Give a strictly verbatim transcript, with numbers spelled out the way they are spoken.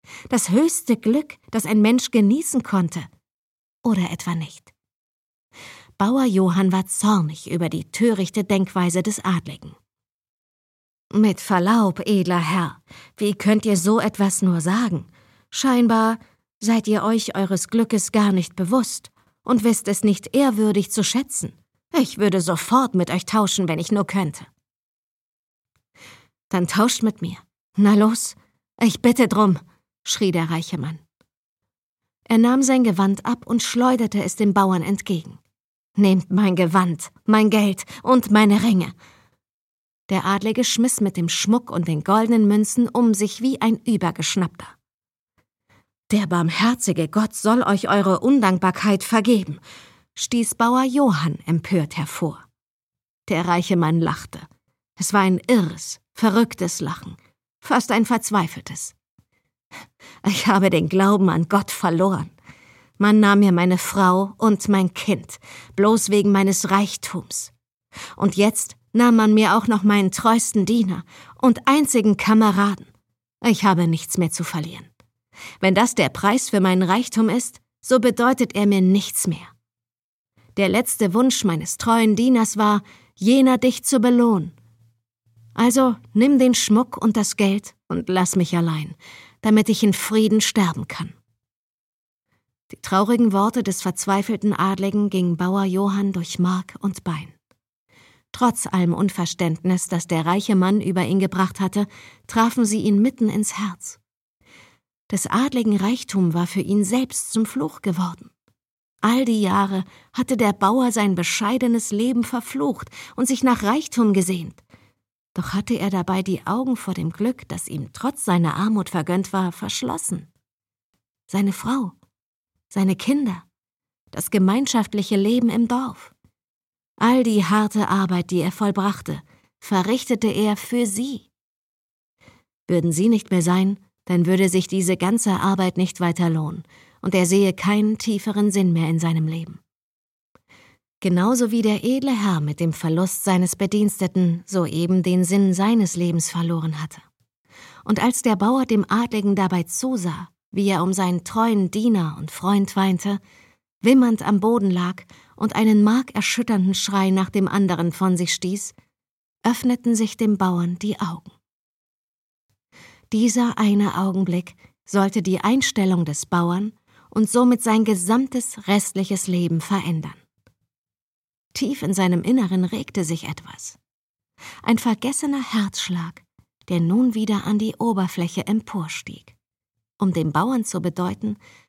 Das höchste Glück, das ein Mensch genießen konnte. Oder etwa nicht? Bauer Johann war zornig über die törichte Denkweise des Adligen. »Mit Verlaub, edler Herr, wie könnt ihr so etwas nur sagen? Scheinbar seid ihr euch eures Glückes gar nicht bewusst und wisst es nicht ehrwürdig zu schätzen. Ich würde sofort mit euch tauschen, wenn ich nur könnte.« »Dann tauscht mit mir. Na los, ich bitte drum«, schrie der reiche Mann. Er nahm sein Gewand ab und schleuderte es dem Bauern entgegen. »Nehmt mein Gewand, mein Geld und meine Ringe!« Der Adlige schmiss mit dem Schmuck und den goldenen Münzen um sich wie ein Übergeschnappter. »Der barmherzige Gott soll euch eure Undankbarkeit vergeben«, stieß Bauer Johann empört hervor. Der reiche Mann lachte. Es war ein irres, verrücktes Lachen, fast ein verzweifeltes. »Ich habe den Glauben an Gott verloren. Man nahm mir meine Frau und mein Kind, bloß wegen meines Reichtums. Und jetzt nahm man mir auch noch meinen treuesten Diener und einzigen Kameraden. Ich habe nichts mehr zu verlieren. Wenn das der Preis für meinen Reichtum ist, so bedeutet er mir nichts mehr. Der letzte Wunsch meines treuen Dieners war, jener dich zu belohnen. Also nimm den Schmuck und das Geld und lass mich allein, damit ich in Frieden sterben kann.« Die traurigen Worte des verzweifelten Adligen gingen Bauer Johann durch Mark und Bein. Trotz allem Unverständnis, das der reiche Mann über ihn gebracht hatte, trafen sie ihn mitten ins Herz. Des Adligen Reichtum war für ihn selbst zum Fluch geworden. All die Jahre hatte der Bauer sein bescheidenes Leben verflucht und sich nach Reichtum gesehnt. Doch hatte er dabei die Augen vor dem Glück, das ihm trotz seiner Armut vergönnt war, verschlossen. Seine Frau, seine Kinder, das gemeinschaftliche Leben im Dorf. All die harte Arbeit, die er vollbrachte, verrichtete er für sie. Würden sie nicht mehr sein, dann würde sich diese ganze Arbeit nicht weiter lohnen und er sehe keinen tieferen Sinn mehr in seinem Leben. Genauso wie der edle Herr mit dem Verlust seines Bediensteten soeben den Sinn seines Lebens verloren hatte. Und als der Bauer dem Adligen dabei zusah, wie er um seinen treuen Diener und Freund weinte, wimmernd am Boden lag und einen markerschütternden Schrei nach dem anderen von sich stieß, öffneten sich dem Bauern die Augen. Dieser eine Augenblick sollte die Einstellung des Bauern und somit sein gesamtes restliches Leben verändern. Tief in seinem Inneren regte sich etwas. Ein vergessener Herzschlag, der nun wieder an die Oberfläche emporstieg, um dem Bauern zu bedeuten,